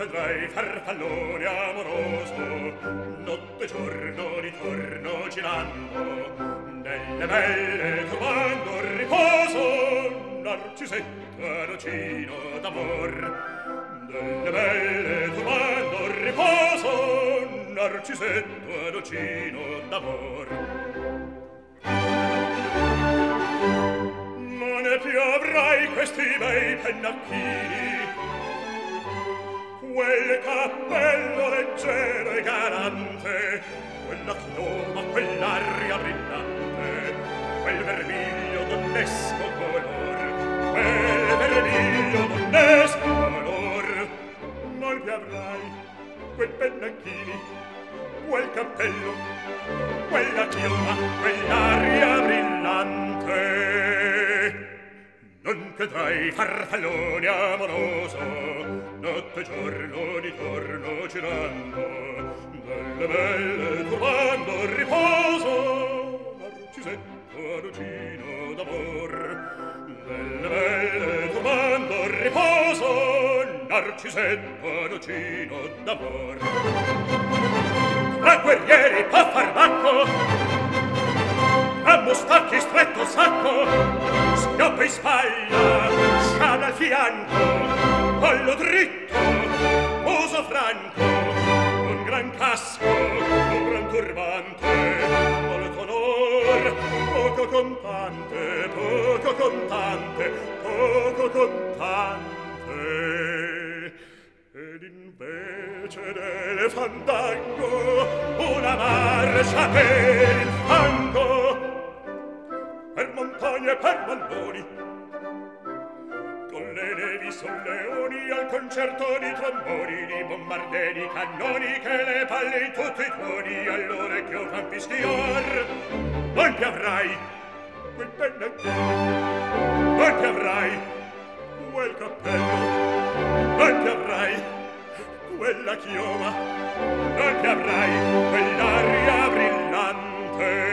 vedrai farfallone amoroso, notte e giorno ritorno girando, nelle belle trovando riposo, narcisetta nocino d'amor. Nelle belle trovando riposo, narcisetto nocino d'amor. Ma ne più avrai questi bei pennacchini, quel cappello leggero e galante, quella chioma, quell'aria brillante, quel vermiglio donnesco color, quel vermiglio donnesco color. Non più avrai quei pennacchini, quel cappello, quella chioma, quell'aria brillante. Non vedrai farfallone amoroso, notte e giorno ritorno girando, nelle belle trovando riposo, narcisetto nocino d'amor. Nelle belle trovando riposo, narcisetto nocino d'amor. Tra guerrieri pa' far bacco, a mustacchi stretto sacco, schioppa in spalla, sciame al fianco, collo dritto, muso franco, un gran casco, un gran turbante, molto onor, poco contante, poco contante, poco contante. Ed invece del fandango una marcia per il fango, per montagne e per valloni, con le nevi solleoni, al concerto di tromboni, di bombardini, cannoni, che le palle in tutti i tuoni all'orecchio fan fischiar. Non ti avrai quel pennacchino, non ti avrai quel cappello, non ti avrai quella chioma, non ti avrai quell'aria brillante.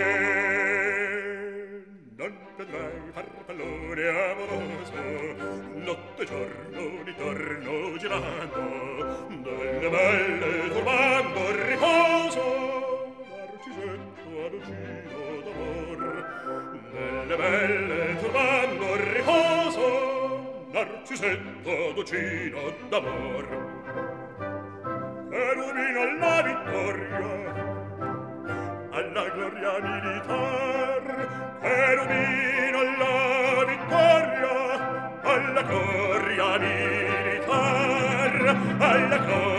Non vedrai farfallone amoroso, notte e giorno ritorno girando, nelle belle turbando il riposo, narcisetto nocino d'amor. Nelle belle turbando il riposo, narcisetto nocino d'amor. Cherubino alla vittoria, alla gloria militar, cherubino alla vittoria, alla gloria militar, alla gloria